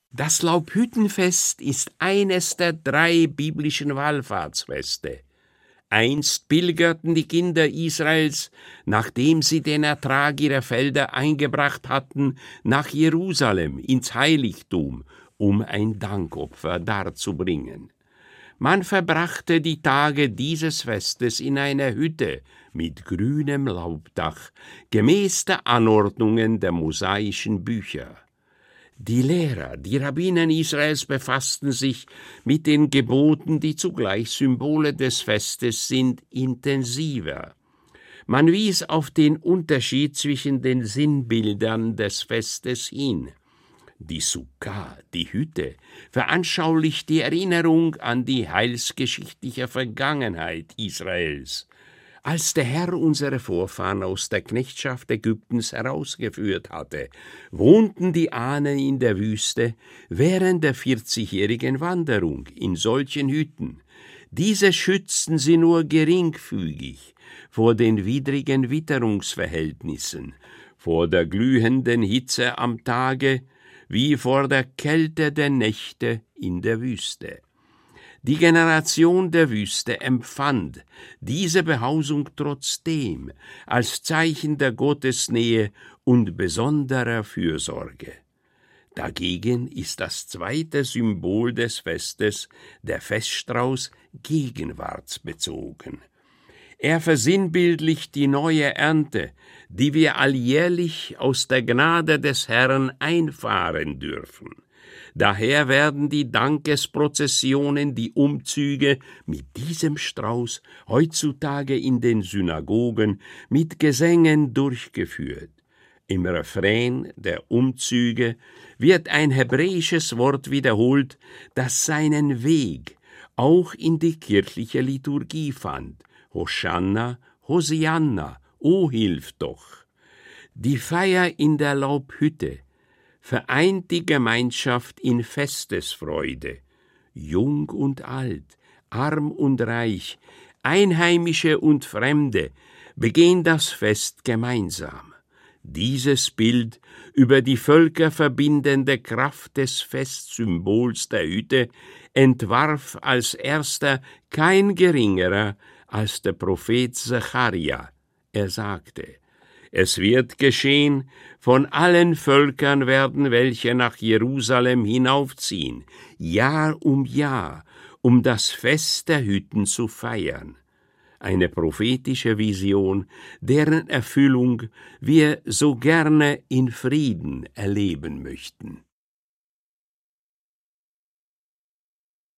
Das Laubhüttenfest ist eines der 3 biblischen Wallfahrtsfeste. Einst pilgerten die Kinder Israels, nachdem sie den Ertrag ihrer Felder eingebracht hatten, nach Jerusalem ins Heiligtum, um ein Dankopfer darzubringen. Man verbrachte die Tage dieses Festes in einer Hütte mit grünem Laubdach, gemäß der Anordnungen der mosaischen Bücher. Die Lehrer, die Rabbinen Israels befassten sich mit den Geboten, die zugleich Symbole des Festes sind, intensiver. Man wies auf den Unterschied zwischen den Sinnbildern des Festes hin. Die Sukkah, die Hütte, veranschaulicht die Erinnerung an die heilsgeschichtliche Vergangenheit Israels. Als der Herr unsere Vorfahren aus der Knechtschaft Ägyptens herausgeführt hatte, wohnten die Ahnen in der Wüste während der 40-jährigen Wanderung in solchen Hütten. Diese schützten sie nur geringfügig vor den widrigen Witterungsverhältnissen, vor der glühenden Hitze am Tage wie vor der Kälte der Nächte in der Wüste. Die Generation der Wüste empfand diese Behausung trotzdem als Zeichen der Gottesnähe und besonderer Fürsorge. Dagegen ist das zweite Symbol des Festes, der Feststrauß, gegenwartsbezogen. Er versinnbildlicht die neue Ernte, die wir alljährlich aus der Gnade des Herrn einfahren dürfen. Daher werden die Dankesprozessionen, die Umzüge mit diesem Strauß heutzutage in den Synagogen mit Gesängen durchgeführt. Im Refrain der Umzüge wird ein hebräisches Wort wiederholt, das seinen Weg auch in die kirchliche Liturgie fand. Hosanna, Hosianna, o hilf doch! Die Feier in der Laubhütte vereint die Gemeinschaft in Festesfreude. Jung und alt, arm und reich, Einheimische und Fremde begehen das Fest gemeinsam. Dieses Bild über die Völker verbindende Kraft des Festsymbols der Hütte entwarf als erster kein geringerer als der Prophet Sacharja. Er sagte: Es wird geschehen, von allen Völkern werden welche nach Jerusalem hinaufziehen, Jahr, um das Fest der Hütten zu feiern. Eine prophetische Vision, deren Erfüllung wir so gerne in Frieden erleben möchten.